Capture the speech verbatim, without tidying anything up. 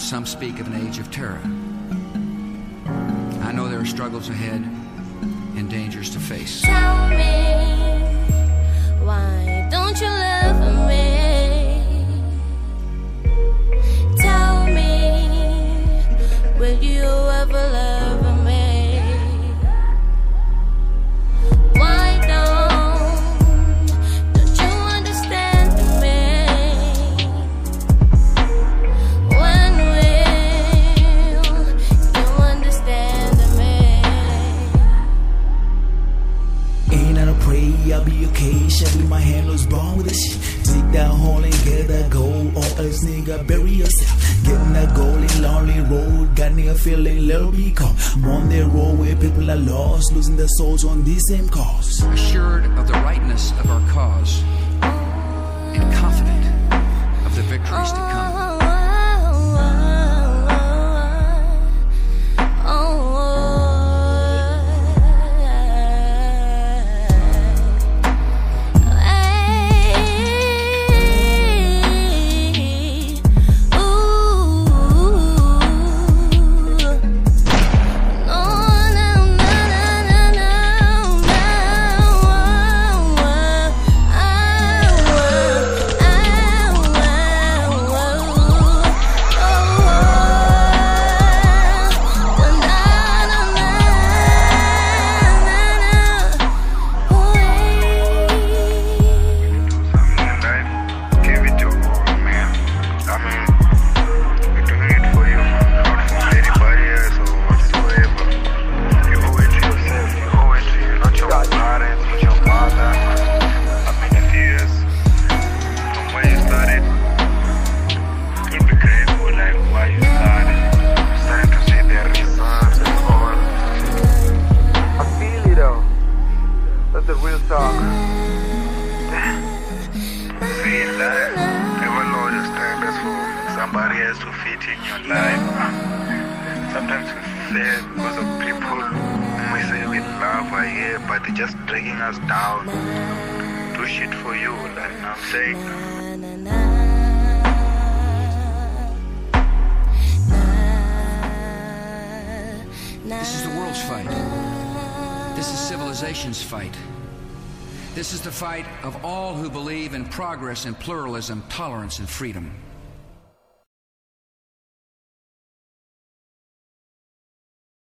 Some speak of an age of terror. I know there are struggles ahead and dangers to face. Tell me, why don't you love me? Tell me, will you ever love me? Why don't, don't you understand me? When will you understand me? Ain't I pray I'll be okay. Shabby, my hand was born with a shit. Dig that hole and get that gold. Or else nigga bury yourself. Getting that gold in lonely road. Got nigga feeling little bit cold. I'm on that road where people are lost, losing their souls on these same cause. Assured of the rightness of our cause and confident of the victories to come. Somebody has to fit in your life. Sometimes we fail because of people whom we say we love are here, but they're just dragging us down. Do shit for you, like I'm saying. This is the world's fight. This is civilization's fight. This is the fight of all who believe in progress and pluralism, tolerance and freedom.